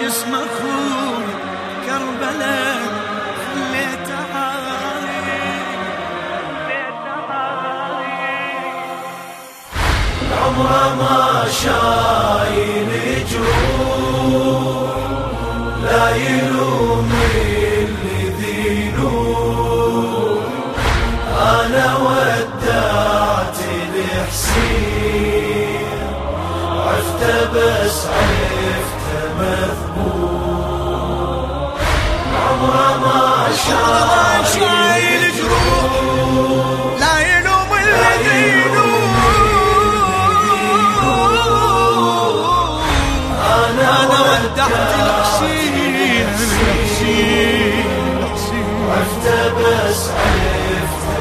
جسم اخوي كربلاء خليته عاري عمره ما شايل جروح لا يلوم اللي ذي نور. انا ودعت الحسين عفته بس عفته مذبوح. عمره ما شايل جروح لا يلوم الذي أنا ودعت الحسين عفته بس عفته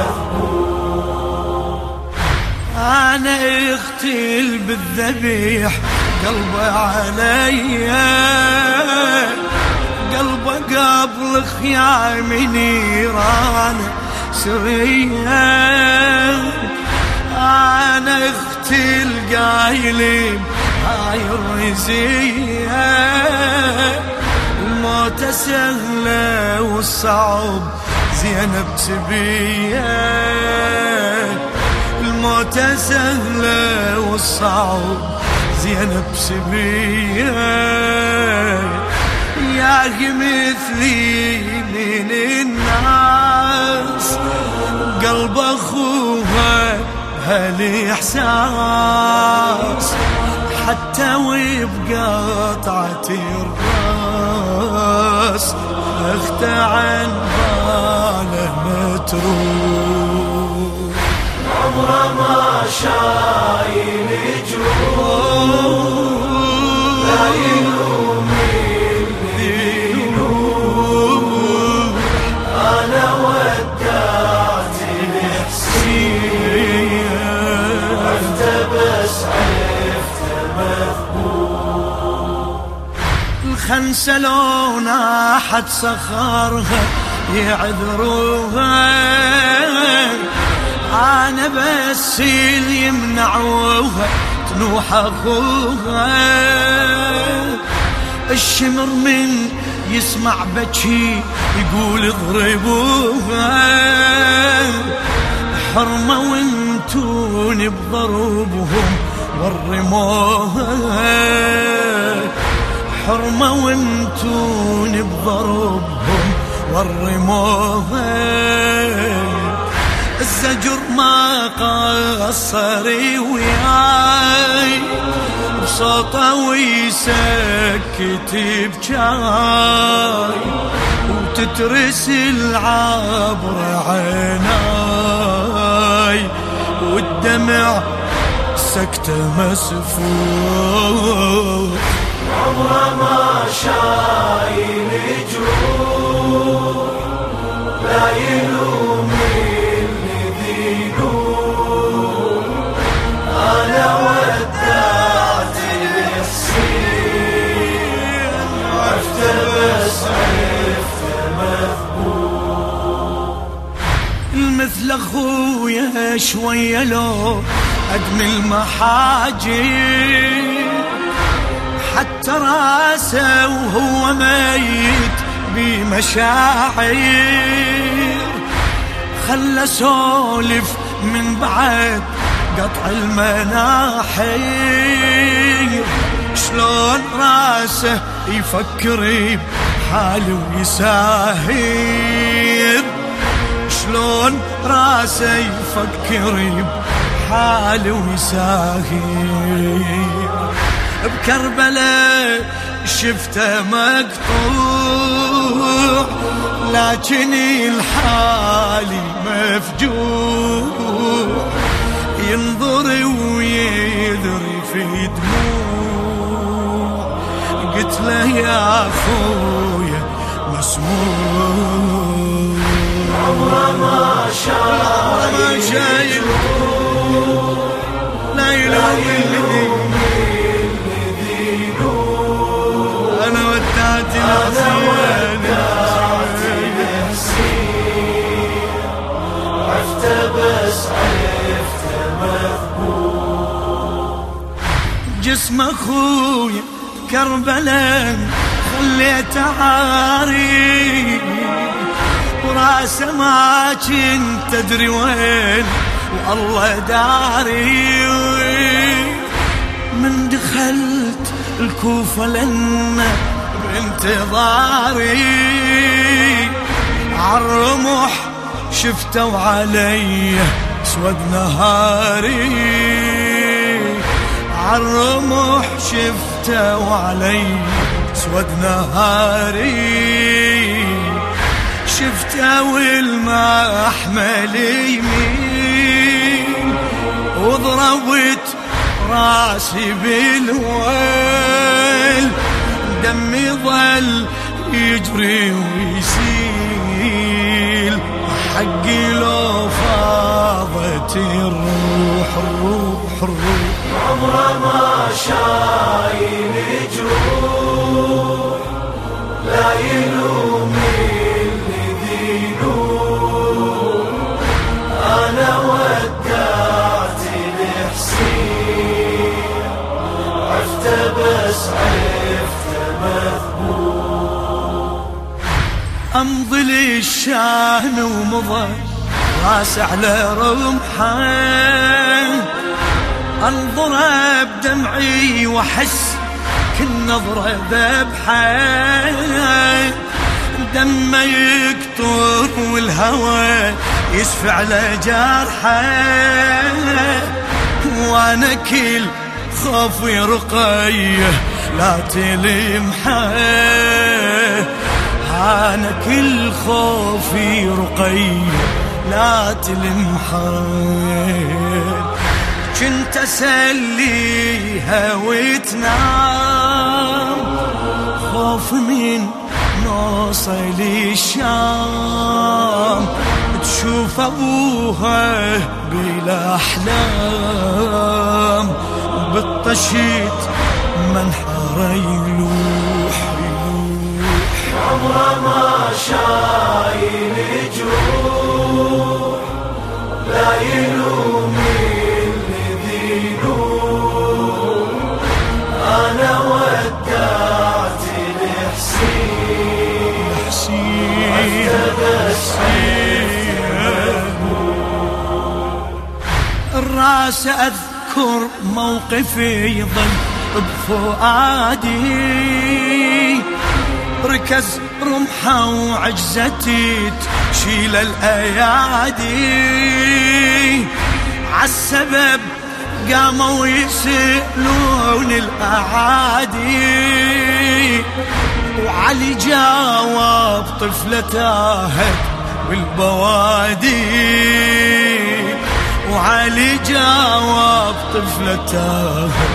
مذبوح. أنا اغتل بالذبيح قلبه عليا قلبه قبل خيام نيران سرية. أنا اغتل قايلين هاي الرزية الموت سهلة والصعب زينب سبية. الموت سهلة والصعب زينب سبية. يا مثلي من الناس قلب أخوها هالإحساس حتى وبقطعة الراس أخته عن باله متروك. عمره ما شايل جروح لا يلوم اللي نور. أنا ودعت الحسين عفته بس عفته مذبوح. الخنسة لو ناحت صخرها يعذروها أنا بس اللي يمنعوها تنوح أخوها. الشمر من يسمع بكي يقول اضربوها حرمة وانتون بضربهم ورموها. حرمة وانتون بضربهم ورموها. الزجر ما قصري وياي بصوته ويسكت بجاي وتترس العبر عيناي والدمع سكته مسفوح. عمره ما شايل جروح لا يلوم اللي ذي نور. أنا ودعت الحسين عفته بس عفته مذبوح. مثل أخويا شوية لو أدمي المحاجر حتى راسه وهو ميت بمشاعر خلى سولف من بعد قطع المناحير. شلون راسه يفكر بحاله ويساهر. شلون راسه يفكر بحاله ويساهر. بكربلاء شفته مقطوع لكن الحالي مفجوع. ينظر ويذري في دموع قلت له يا أخويا مسموع. عمره ما شايل لا يلوم اللي أنا ودعت الحسين عفته بس عفته مذبوح. جسم أخويا كربلاء خليته عاري وراسه ما كنت تدري وين والله داري. من دخلت الكوفة لنا بانتظاري عالرمح شفتوا علي اسود نهاري عالرمح شفتوا علي اسود نهاري شفتوا المحمل يمين وضربت راسي بالويل دمي ظل يجري ويسيل حقي لو فاضت الروح الروح الروح عمره ما شايل جروح لا يلوم اللي دينوه انا ودعت الحسين عفته بس عفته مذبوح امضي للشان ومضى راس على رمحه انظره بدمعي واحس كل نظره ذبحه دمه يكتر والهوى يسفع على جرحه وانا كل خوفي رقيه لا تلمحه انا كل خوفي رقيه لا تلمحه كنت اسليها وتنام خوف من نوصل الشام تشوف ابوها بالاحلام بالطشيت منحر يلوح عمره ما شايل جروح لا يلوم اللي دينوه انا ودعت الحسين الراس اذكر موقفي يظل بفؤادي ركز رمحه وعجزتي تشيل الايادي عالسبب قاموا يسألون الاعادي وعلي جاوب طفلة تاهت بالبوادي وعلي جاوب طفلة تاهت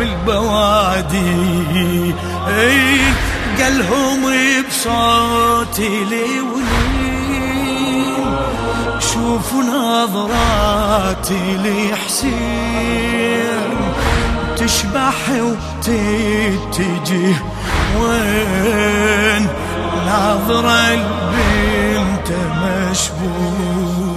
بالبوادي قالهم بصوتي لولين شوفوا نظراتي لحسين تشبح وتتجه وين ناظرة البنت مشبوه